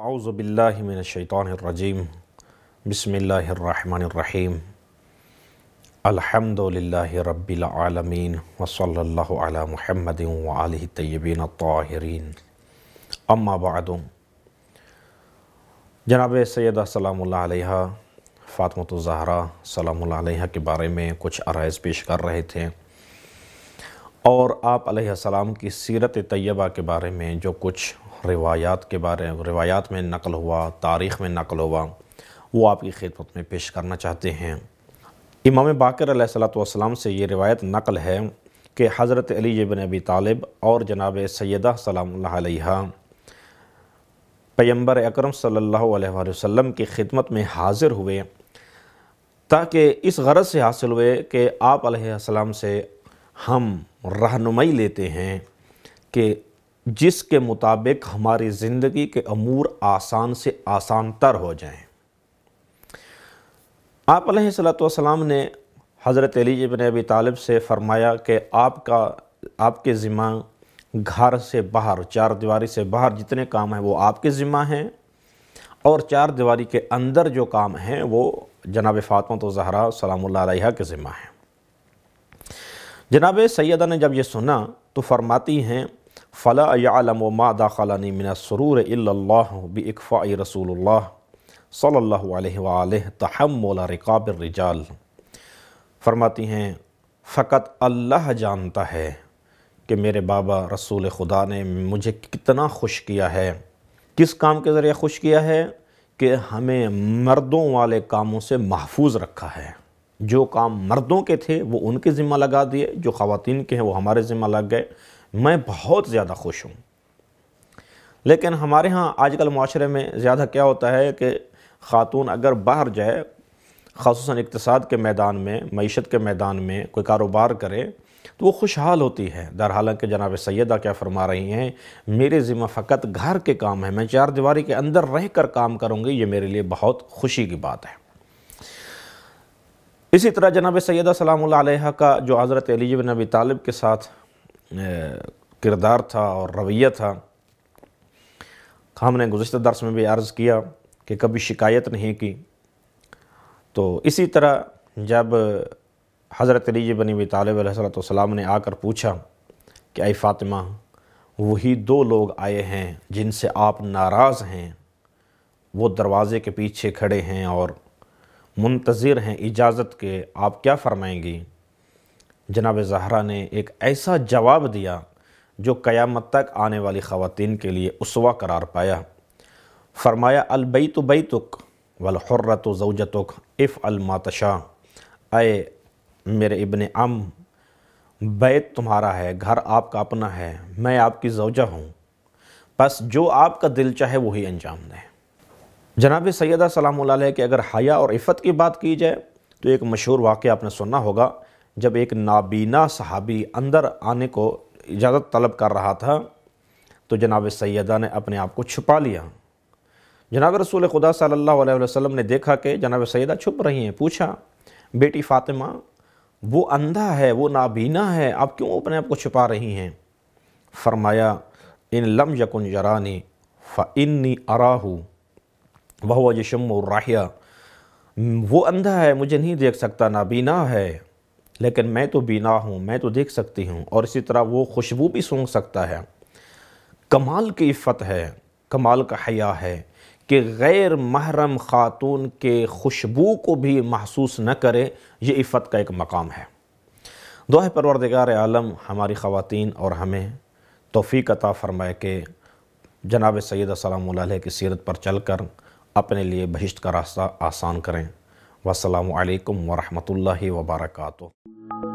اعوذ باللہ من الشیطان الرجیم بسم اللہ الرحمن الرحیم الحمد للہ رب العالمین وصلی اللہ علی محمد وآلہ الطیبین الطاہرین اما بعد۔ جناب سیدہ سلام اللہ علیہ فاطمۃ الزہرا سلام اللہ علیہ کے بارے میں کچھ عرائض پیش کر رہے تھے، اور آپ علیہ السلام کی سیرت طیبہ کے بارے میں جو کچھ روایات میں نقل ہوا، تاریخ میں نقل ہوا، وہ آپ کی خدمت میں پیش کرنا چاہتے ہیں۔ امام باقر علیہ السلام سے یہ روایت نقل ہے کہ حضرت علی بن ابی طالب اور جناب سیدہ سلام اللہ علیہ پیغمبر اکرم صلی اللہ علیہ وآلہ وسلم کی خدمت میں حاضر ہوئے، تاکہ اس غرض سے حاصل ہوئے کہ آپ علیہ السلام سے ہم رہنمائی لیتے ہیں کہ جس کے مطابق ہماری زندگی کے امور آسان سے آسان تر ہو جائیں۔ آپ علیہ السلام نے حضرت علی بن ابی طالب سے فرمایا کہ آپ کے ذمہ گھر سے باہر، چار دیواری سے باہر جتنے کام ہیں وہ آپ کے ذمہ ہیں، اور چار دیواری کے اندر جو کام ہیں وہ جناب فاطمۃ الزہرا سلام اللہ علیہ کے ذمہ ہیں۔ جناب سیدہ نے جب یہ سنا تو فرماتی ہیں فلا يعلم ما دخلني من السرور الا الله باكفاء رسول اللہ صلی اللہ علیہ وآلہ تحمل رقاب الرجال۔ فرماتی ہیں فقط اللہ جانتا ہے کہ میرے بابا رسول خدا نے مجھے کتنا خوش کیا ہے۔ کس کام کے ذریعے خوش کیا ہے؟ کہ ہمیں مردوں والے کاموں سے محفوظ رکھا ہے۔ جو کام مردوں کے تھے وہ ان کے ذمہ لگا دیے، جو خواتین کے ہیں وہ ہمارے ذمہ لگ گئے۔ میں بہت زیادہ خوش ہوں۔ لیکن ہمارے ہاں آج کل معاشرے میں زیادہ کیا ہوتا ہے کہ خاتون اگر باہر جائے، خصوصاً اقتصاد کے میدان میں، معیشت کے میدان میں کوئی کاروبار کرے تو وہ خوشحال ہوتی ہے، حالانکہ جناب سیدہ کیا فرما رہی ہیں، میرے ذمہ فقط گھر کے کام ہیں، میں چار دیواری کے اندر رہ کر کام کروں گی، یہ میرے لیے بہت خوشی کی بات ہے۔ اسی طرح جناب سیدہ سلام اللہ علیہ کا جو حضرت علی بن ابی طالب کے ساتھ کردار تھا اور رویہ تھا، ہم نے گزشتہ درس میں بھی عرض کیا کہ کبھی شکایت نہیں کی۔ تو اسی طرح جب حضرت علی بن ابی طالب علیہ السلام نے آ کر پوچھا کہ اے فاطمہ، وہی دو لوگ آئے ہیں جن سے آپ ناراض ہیں، وہ دروازے کے پیچھے کھڑے ہیں اور منتظر ہیں اجازت کے، آپ کیا فرمائیں گی؟ جناب زہرا نے ایک ایسا جواب دیا جو قیامت تک آنے والی خواتین کے لیے اسوہ قرار پایا۔ فرمایا البیت بیتک والحرۃ زوجتک افعل ما تشاء۔ اے میرے ابن ام، بیت تمہارا ہے، گھر آپ کا اپنا ہے، میں آپ کی زوجہ ہوں، بس جو آپ کا دل چاہے وہی انجام دیں۔ جناب سیدہ سلام اللہ علیہ کہ اگر حیا اور عفت کی بات کی جائے تو ایک مشہور واقعہ آپ نے سنا ہوگا، جب ایک نابینا صحابی اندر آنے کو اجازت طلب کر رہا تھا تو جناب سیدہ نے اپنے آپ کو چھپا لیا۔ جناب رسول خدا صلی اللہ علیہ وسلم نے دیکھا کہ جناب سیدہ چھپ رہی ہیں، پوچھا بیٹی فاطمہ، وہ اندھا ہے، وہ نابینا ہے، آپ کیوں اپنے آپ کو چھپا رہی ہیں؟ فرمایا ان لم یکن یرانی فانی اراہ وہو یشم الرائحہ۔ وہ اندھا ہے، مجھے نہیں دیکھ سکتا، نابینا ہے، لیکن میں تو بینا ہوں، میں تو دیکھ سکتی ہوں، اور اسی طرح وہ خوشبو بھی سونگھ سکتا ہے۔ کمال کی عفت ہے، کمال کا حیا ہے کہ غیر محرم خاتون کے خوشبو کو بھی محسوس نہ کرے، یہ عفت کا ایک مقام ہے۔ دعا ہے پروردگار عالم ہماری خواتین اور ہمیں توفیق عطا فرمائے کہ جناب سیدہ سلام اللہ علیہ کی سیرت پر چل کر اپنے لیے بہشت کا راستہ آسان کریں۔ والسلام علیکم ورحمۃ اللہ وبرکاتہ۔